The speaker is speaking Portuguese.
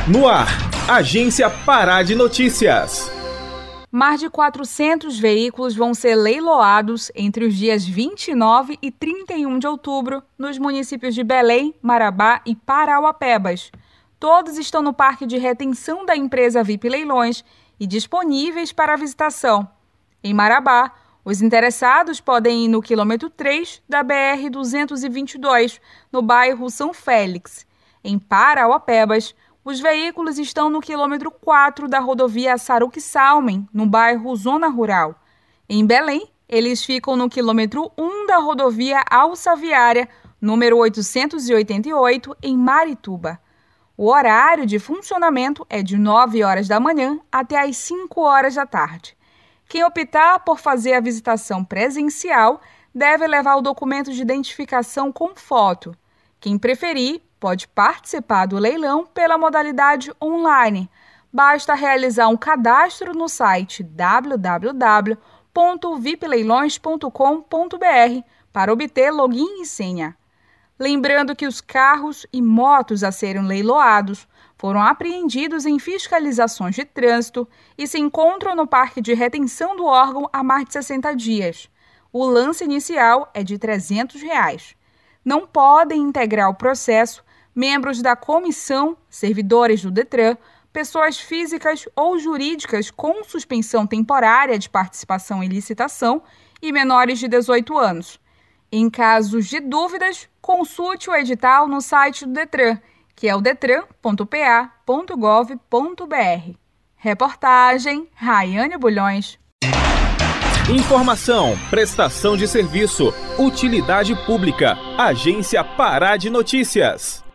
No ar, Agência Pará de Notícias. Mais de 400 veículos vão ser leiloados entre os dias 29 e 31 de outubro nos municípios de Belém, Marabá e Parauapebas. Todos estão no parque de retenção da empresa VIP Leilões e disponíveis para visitação. Em Marabá, os interessados podem ir no quilômetro 3 da BR-222, no bairro São Félix. Em Parauapebas, os veículos estão no quilômetro 4 da rodovia Saruque-Salmen, no bairro Zona Rural. Em Belém, eles ficam no quilômetro 1 da rodovia Alça Viária, número 888, em Marituba. O horário de funcionamento é de 9 horas da manhã até às 5 horas da tarde. Quem optar por fazer a visitação presencial deve levar o documento de identificação com foto. Quem preferir, pode participar do leilão pela modalidade online. Basta realizar um cadastro no site www.vipleilões.com.br para obter login e senha. Lembrando que os carros e motos a serem leiloados foram apreendidos em fiscalizações de trânsito e se encontram no parque de retenção do órgão há mais de 60 dias. O lance inicial é de R$ 300. Não podem integrar o processo membros da comissão, servidores do Detran, pessoas físicas ou jurídicas com suspensão temporária de participação em licitação e menores de 18 anos. Em casos de dúvidas, consulte o edital no site do Detran, que é o detran.pa.gov.br. Reportagem Raiane Bulhões. Informação, prestação de serviço, utilidade pública, Agência Pará de Notícias.